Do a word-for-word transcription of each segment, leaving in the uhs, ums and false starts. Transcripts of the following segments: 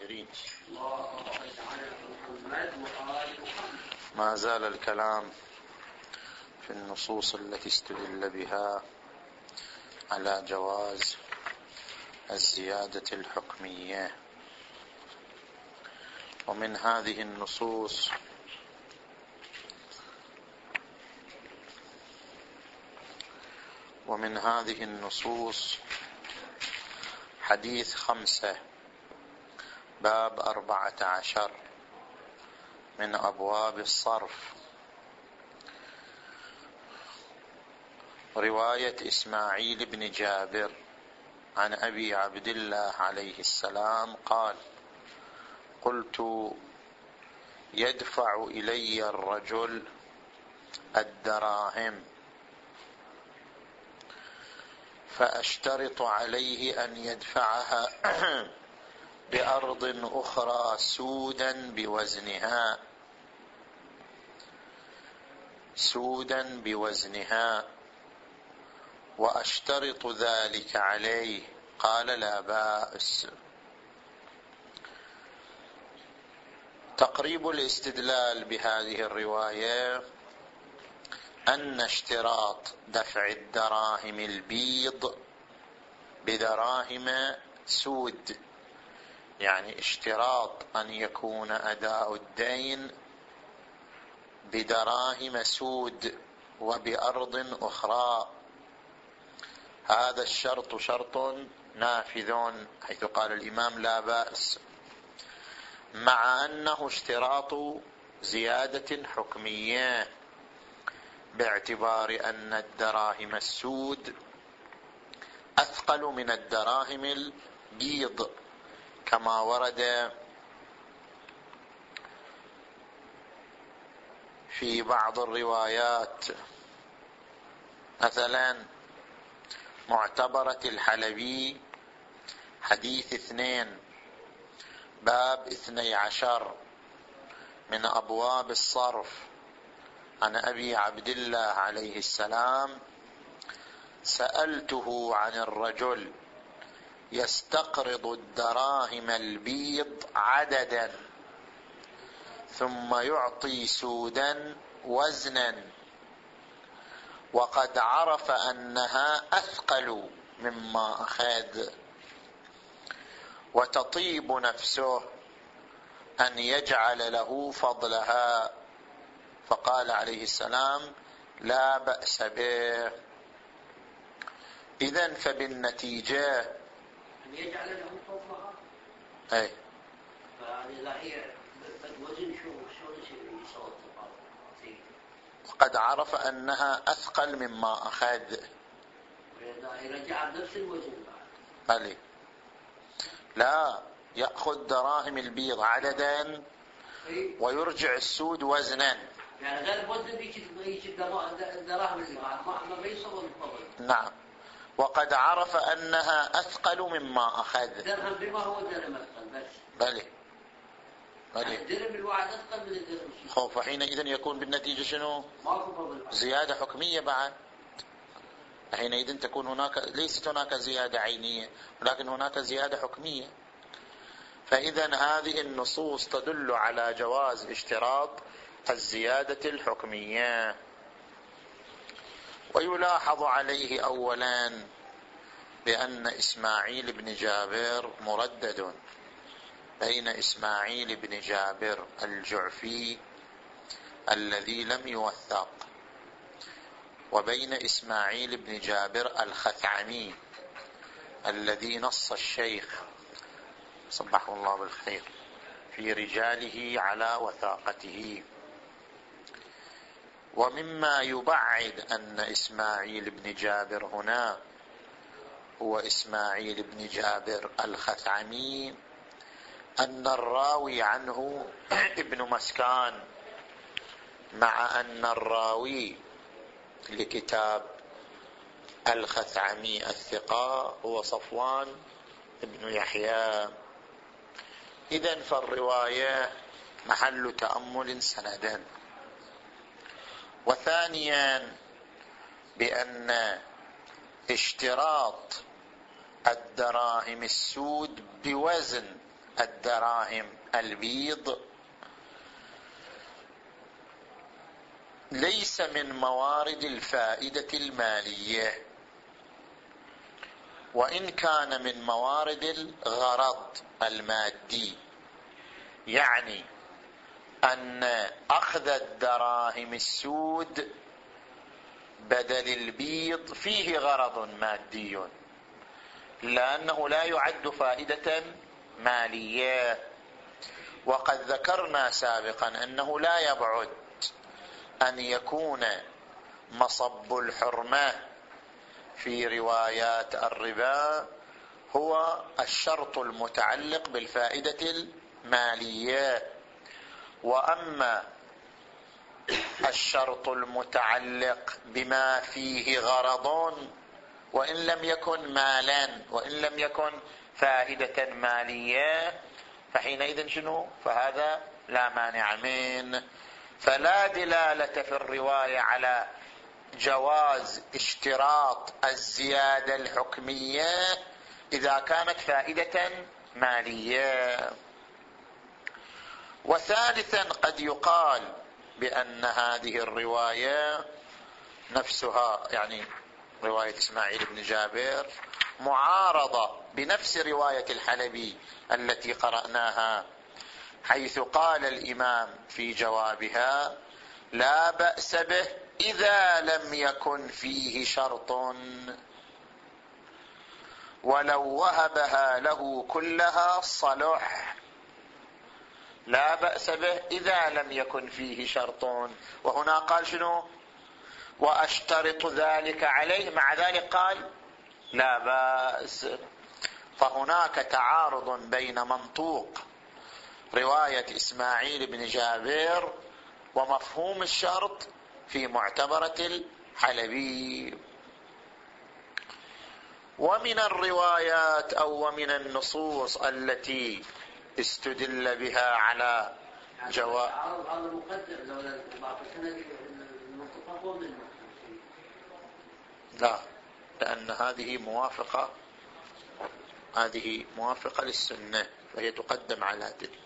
الطاهرين. ما زال الكلام في النصوص التي استدل بها على جواز الزيادة الحكمية، ومن هذه النصوص ومن هذه النصوص حديث خمسة باب أربعة عشر من أبواب الصرف، رواية إسماعيل بن جابر عن أبي عبد الله عليه السلام قال: قلت يدفع إلي الرجل الدراهم فأشترط عليه أن يدفعها بأرض أخرى سودا بوزنها سودا بوزنها وأشترط ذلك عليه. قال: لا بأس. تقريب الاستدلال بهذه الرواية أن اشتراط دفع الدراهم البيض بدراهم سود، يعني اشتراط أن يكون أداء الدين بدراهم سود وبأرض أخرى، هذا الشرط شرط نافذ، حيث قال الإمام لا بأس، مع أنه اشتراط زيادة حكمية باعتبار أن الدراهم السود أثقل من الدراهم البيض، كما ورد في بعض الروايات، مثلا معتبرة الحلبي حديث اثنين باب اثني عشر من أبواب الصرف عن أبي عبد الله عليه السلام: سألته عن الرجل يستقرض الدراهم البيض عددا ثم يعطي سودا وزنا وقد عرف أنها أثقل مما أخذ، وتطيب نفسه أن يجعل له فضلها، فقال عليه السلام: لا بأس به. إذن فبالنتيجة أن يجعل له فضلها، أي فهذه لا هي الوزن شو شو يصوت وقد عرف أنها أثقل مما أخذ، يرجع بنفس الوزن بعد. بلي لا، يأخذ دراهم البيض عددا ويرجع السود وزنا، يعني غير وزن يجي الدراهم البيض ما يصور الفضل. نعم، وقد عرف أنها أثقل مما أخذ. درهم بما هو درهم أثقل بس. بلي بلي الدرهم الواحد أثقل من الدرهم. خوف، حينئذ يكون بالنتيجة شنو؟ ما زيادة حكمية بعد. حينئذ تكون هناك، ليست هناك زيادة عينية، ولكن هناك زيادة حكمية. فإذا هذه النصوص تدل على جواز اشتراط الزيادة الحكمية. ويلاحظ عليه أولا بأن إسماعيل بن جابر مردد بين إسماعيل بن جابر الجعفي الذي لم يوثق وبين إسماعيل بن جابر الخثعمي الذي نص الشيخ صبحه الله بالخير في رجاله على وثاقته. ومما يبعد أن إسماعيل بن جابر هنا هو إسماعيل بن جابر الخثعمي أن الراوي عنه ابن مسكان، مع أن الراوي لكتاب الخثعمي الثقة هو صفوان ابن يحيى. إذن فالرواية محل تأمل سندا. وثانيا بأن اشتراط الدراهم السود بوزن الدراهم البيض ليس من موارد الفائدة المالية، وإن كان من موارد الغرض المادي، يعني أن أخذ الدراهم السود بدل البيض فيه غرض مادي، لأنه لا يعد فائدة مالية. وقد ذكرنا سابقا أنه لا يبعد أن يكون مصب الحرمة في روايات الربا هو الشرط المتعلق بالفائدة المالية، وأما الشرط المتعلق بما فيه غرض وإن لم يكن مالا وإن لم يكن فائدة مالية فحينئذ شنو؟ فهذا لا مانع منه. فلا دلالة في الرواية على جواز اشتراط الزيادة الحكمية إذا كانت فائدة مالية. وثالثا قد يقال بأن هذه الرواية نفسها، يعني رواية إسماعيل بن جابر، معارضة بنفس رواية الحلبي التي قرأناها، حيث قال الإمام في جوابها: لا بأس به إذا لم يكن فيه شرط، ولو وهبها له كلها صلح. لا بأس به إذا لم يكن فيه شرط، وهنا قال شنو؟ وأشترط ذلك عليه، مع ذلك قال لا بأس. فهناك تعارض بين منطوق رواية إسماعيل بن جابر ومفهوم الشرط في معتبرة الحلبي. ومن الروايات أو ومن النصوص التي استدل بها على جواز، لا، لأن هذه موافقة هذه موافقة للسنة فهي تقدم على تلك.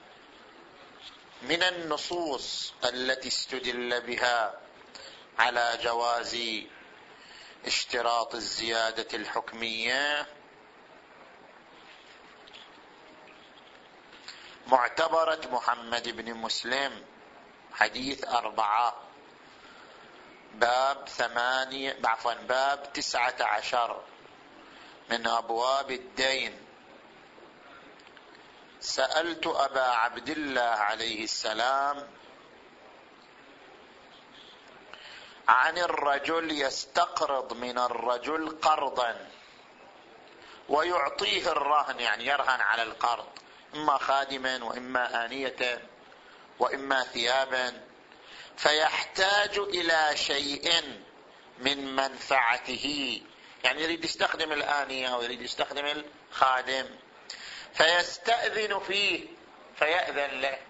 من النصوص التي استدل بها على جواز اشتراط الزيادة الحكمية معتبرة محمد بن مسلم، حديث أربعة، باب ثمانية عفوا باب تسعة عشر من أبواب الدين. سألت أبا عبد الله عليه السلام عن الرجل يستقرض من الرجل قرضا ويعطيه الرهن، يعني يرهن على القرض، إما خادما وإما آنية وإما ثيابا، فيحتاج إلى شيء من منفعته، يعني يريد يستخدم الآنية أو يريد يستخدم الخادم، فيستأذن فيه فيأذن له.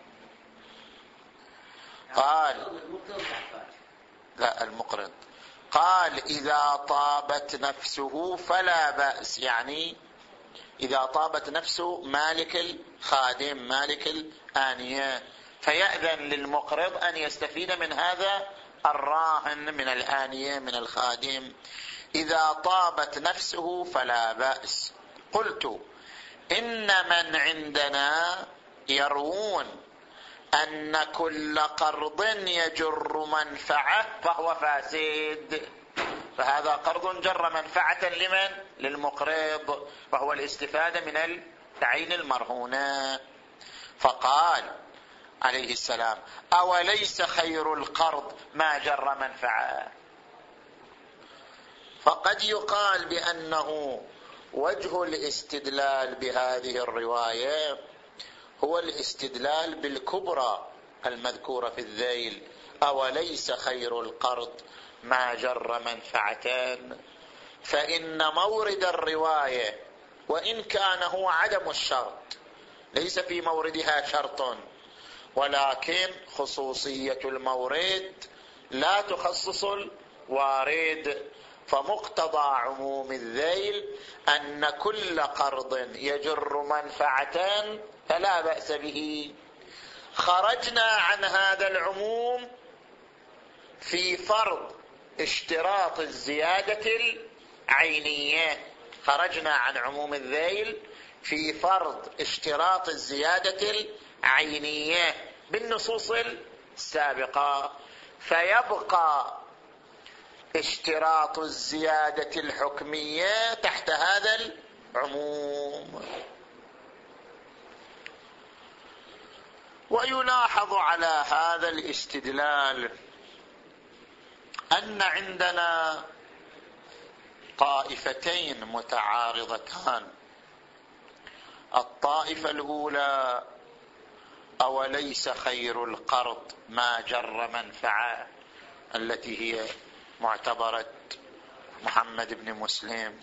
قال لا المقرض، قال إذا طابت نفسه فلا بأس، يعني إذا طابت نفسه مالك الخادم مالك الآنية، فيأذن للمقرض أن يستفيد من هذا الراهن من الآنية من الخادم. إذا طابت نفسه فلا بأس. قلت: إن من عندنا يروون أن كل قرض يجر منفعة فهو فاسد، فهذا قرض جر منفعة لمن؟ للمقرض، وهو الاستفادة من العين المرهونة. فقال عليه السلام: أوليس خير القرض ما جر منفعة؟ فقد يقال بأنه وجه الاستدلال بهذه الرواية هو الاستدلال بالكبرى المذكورة في الذيل: أوليس خير القرض ما جر منفعتان. فإن مورد الرواية وإن كان هو عدم الشرط، ليس في موردها شرط، ولكن خصوصية المورد لا تخصص الوارد، فمقتضى عموم الذيل أن كل قرض يجر منفعة فلا بأس به. خرجنا عن هذا العموم في فرض اشتراط الزيادة العينية، خرجنا عن عموم الذيل في فرض اشتراط الزيادة العينية بالنصوص السابقة، فيبقى اشتراط الزيادة الحكمية تحت هذا العموم. ويلاحظ على هذا الاستدلال أن عندنا طائفتين متعارضتان. الطائفة الأولى: أوليس خير القرض ما جر منفعة، التي هي معتبرة محمد بن مسلم.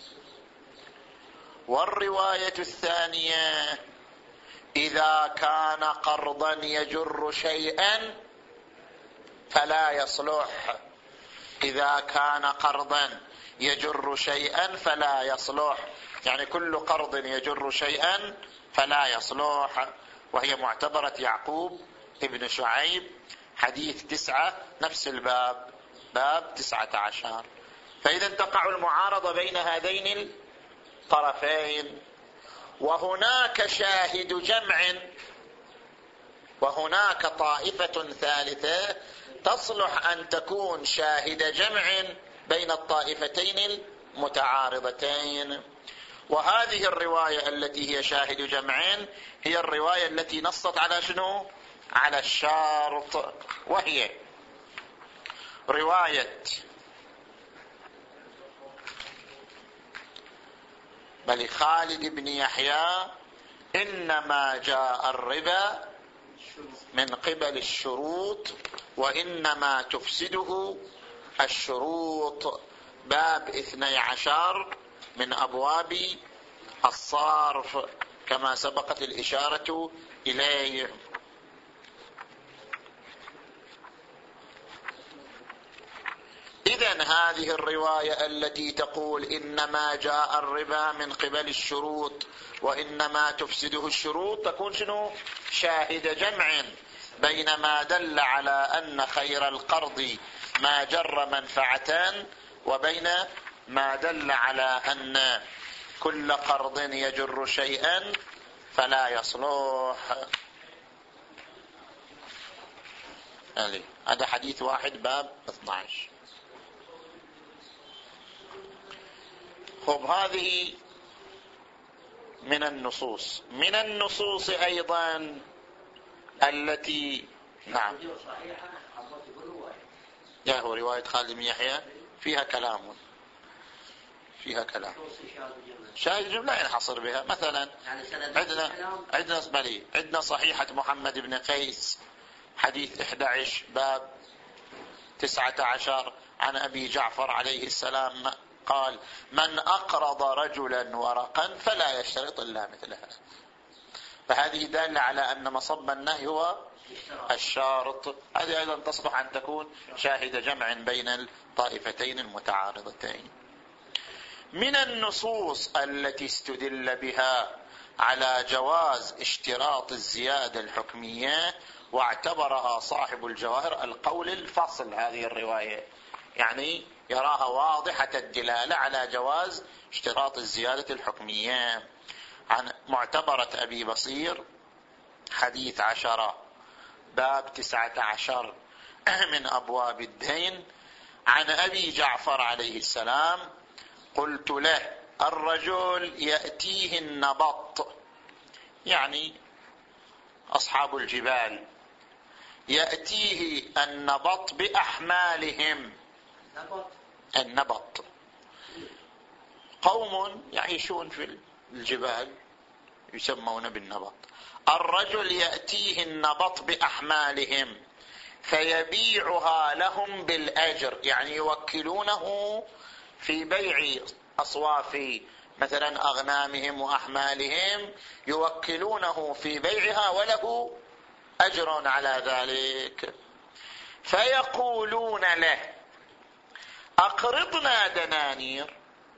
والرواية الثانية: إذا كان قرضا يجر شيئا فلا يصلح، إذا كان قرضا يجر شيئا فلا يصلح، يعني كل قرض يجر شيئا فلا يصلح، وهي معتبرة يعقوب ابن شعيب، حديث تسعة، نفس الباب، باب تسعة عشر. فإذا تقع المعارضة بين هذين الطرفين. وهناك شاهد جمع، وهناك طائفة ثالثة تصلح أن تكون شاهد جمع بين الطائفتين المتعارضتين. وهذه الرواية التي هي شاهد جمعين هي الرواية التي نصت على شنو؟ على الشرط، وهي رواية بل خالد بن يحيى: إنما جاء الربا من قبل الشروط وإنما تفسده الشروط، باب اثني عشر من أبواب الصرف كما سبقت الإشارة إليه. إذن هذه الرواية التي تقول إنما جاء الربا من قبل الشروط وإنما تفسده الشروط تكون شنو؟ شاهد جمع بين ما دل على أن خير القرض ما جر منفعة، وبين ما دل على أن كل قرض يجر شيئا فلا يصلح. هذا حديث واحد باب اثني عشر. خب، هذه من النصوص. من النصوص أيضا التي نعم يا هو رواية خالد بن يحيى فيها كلام، فيها كلام شاهد جملة لا ينحصر بها. مثلا عندنا عندنا بلي عندنا صحيحة محمد بن قيس حديث أحد عشر باب تسعة عشر عن أبي جعفر عليه السلام قال: من أقرض رجلا ورقا فلا يشترط إلا مثلها. فهذه دالة على أن مصب النهي هو الشارط. هذه أيضا تصلح أن تكون شاهد جمع بين الطائفتين المتعارضتين. من النصوص التي استدل بها على جواز اشتراط الزيادة الحكمية واعتبرها صاحب الجواهر القول الفصل، هذه الرواية يعني يراها واضحة الدلالة على جواز اشتراط الزيادة الحكمية، عن معتبرة أبي بصير حديث عشرة باب تسعة عشر من أبواب الدين عن أبي جعفر عليه السلام: قلت له: الرجل يأتيه النبط، يعني أصحاب الجبال، يأتيه النبط بأحمالهم. النبط قوم يعيشون في الجبال يسمون بالنبط. الرجل يأتيه النبط بأحمالهم فيبيعها لهم بالأجر، يعني يوكلونه في بيع أصواف مثلا أغنامهم وأحمالهم، يوكلونه في بيعها وله أجر على ذلك. فيقولون له: أقرضنا دنانير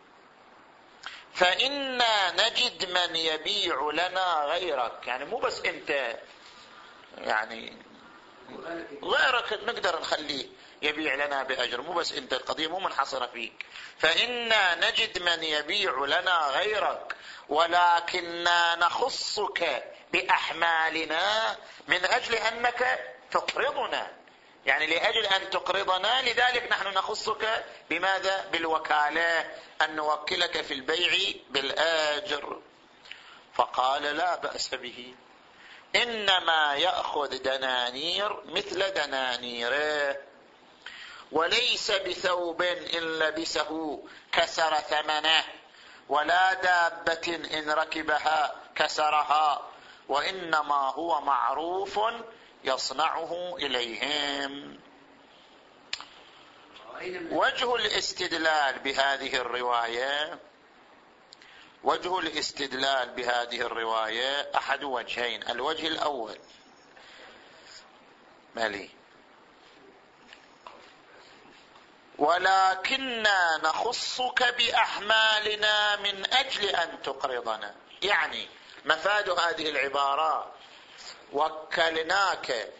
فإنا نجد من يبيع لنا غيرك. يعني مو بس أنت، يعني غيرك نقدر نخليه يبيع لنا بأجر، مو بس أنت، القضية مو منحصرة فيك. فإنا نجد من يبيع لنا غيرك ولكننا نخصك بأحمالنا من أجل أنك تقرضنا، يعني لأجل أن تقرضنا لذلك نحن نخصك بماذا؟ بالوكالة، أن نوكلك في البيع بالآجر. فقال لا بأس به، إنما يأخذ دنانير مثل دنانيره، وليس بثوب إن لبسه كسر ثمنه، ولا دابة إن ركبها كسرها، وإنما هو معروف يصنعه إليهم. وجه الاستدلال بهذه الرواية وجه الاستدلال بهذه الرواية أحد وجهين. الوجه الأول مالي ولكننا نخصك بأحمالنا من أجل أن تقرضنا، يعني مفاد هذه العبارة وكلناك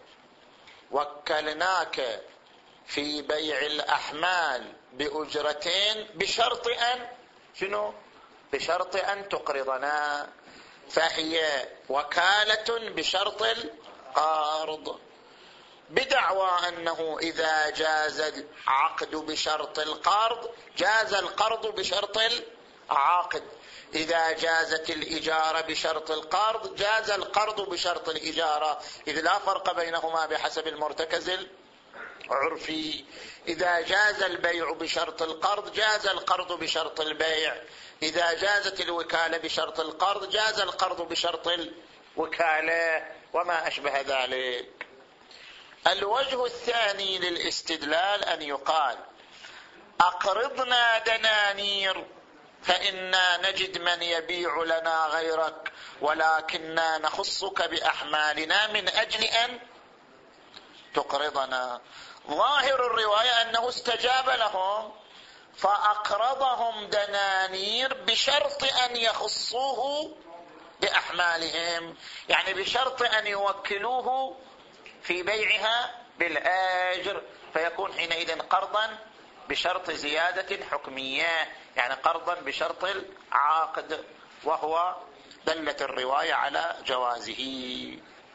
وكلناك في بيع الأحمال بأجرتين بشرط أن شنو؟ بشرط أن تقرضنا، فهي وكالة بشرط القرض، بدعوى أنه إذا جاز العقد بشرط القرض جاز القرض بشرط العقد، إذا جازت الإجارة بشرط القرض جاز القرض بشرط الإجارة، إذ لا فرق بينهما بحسب المرتكز العرفي. إذا جاز البيع بشرط القرض جاز القرض بشرط البيع، إذا جازت الوكالة بشرط القرض جاز القرض بشرط الوكالة، وما أشبه ذلك. الوجه الثاني للاستدلال أن يقال أقرضنا دنانير فإنا نجد من يبيع لنا غيرك ولكننا نخصك بأحمالنا من أجل أن تقرضنا. ظاهر الرواية أنه استجاب لهم فأقرضهم دنانير بشرط أن يخصوه بأحمالهم، يعني بشرط أن يوكلوه في بيعها بالآجر، فيكون حينئذ قرضا بشرط زيادة حكمية، يعني قرضا بشرط العقد، وهو دلت الرواية على جوازه.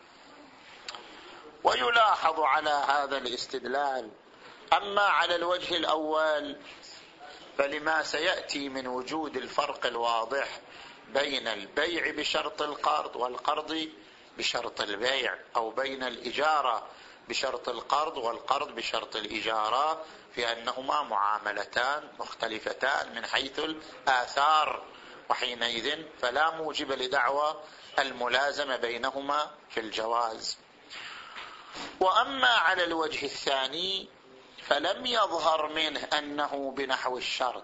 ويلاحظ على هذا الاستدلال أما على الوجه الأول فلما سيأتي من وجود الفرق الواضح بين البيع بشرط القرض والقرض بشرط البيع، أو بين الإجارة بشرط القرض والقرض بشرط الإجارة، في أنهما معاملتان مختلفتان من حيث الآثار، وحينئذ فلا موجب لدعوى الملازمة بينهما في الجواز. وأما على الوجه الثاني فلم يظهر منه أنه بنحو الشرط،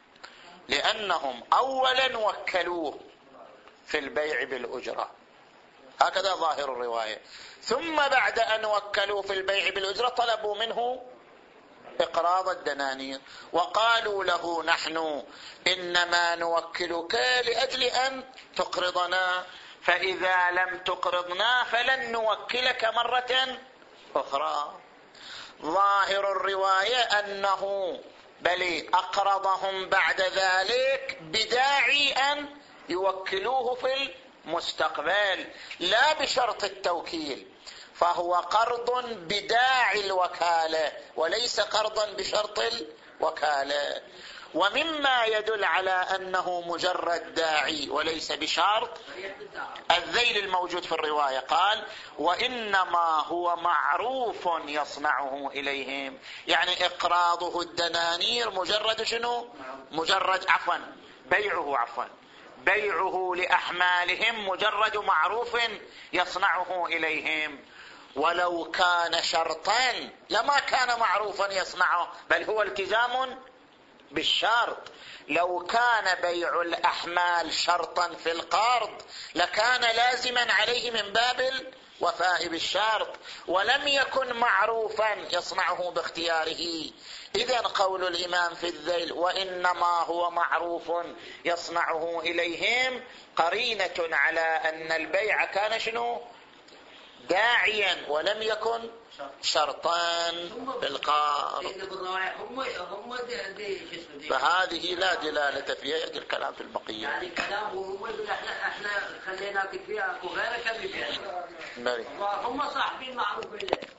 لأنهم أولا وكلوه في البيع بالأجرة، هكذا ظاهر الرواية، ثم بعد أن وكلوا في البيع بالأجرة طلبوا منه إقراض الدنانير، وقالوا له نحن إنما نوكلك لأجل أن تقرضنا، فإذا لم تقرضنا فلن نوكلك مرة أخرى. ظاهر الرواية أنه بل أقرضهم بعد ذلك بداعي أن يوكلوه في المستقبل لا بشرط التوكيل، فهو قرض بداعي الوكالة وليس قرضا بشرط الوكالة. ومما يدل على أنه مجرد داعي وليس بشرط الذيل الموجود في الرواية، قال وإنما هو معروف يصنعه إليهم، يعني إقراضه الدنانير مجرد شنو؟ مجرد عفوا بيعه عفوا بيعه لأحمالهم مجرد معروف يصنعه إليهم، ولو كان شرطا لما كان معروفا يصنعه، بل هو التزام بالشرط. لو كان بيع الأحمال شرطا في القرض لكان لازما عليه من باب الوفاء بالشرط، ولم يكن معروفا يصنعه باختياره. إذن قول الإمام في الذيل وإنما هو معروف يصنعه إليهم قرينة على أن البيع كان شنو؟ داعيا ولم يكن شرطا بالقار. فهذه لا دلالة فيها، يجي الكلام في البقية. يعني كلامهم احنا احنا خليناك فيها وغيرك اللي فيها. هم صاحبين معروف إليه.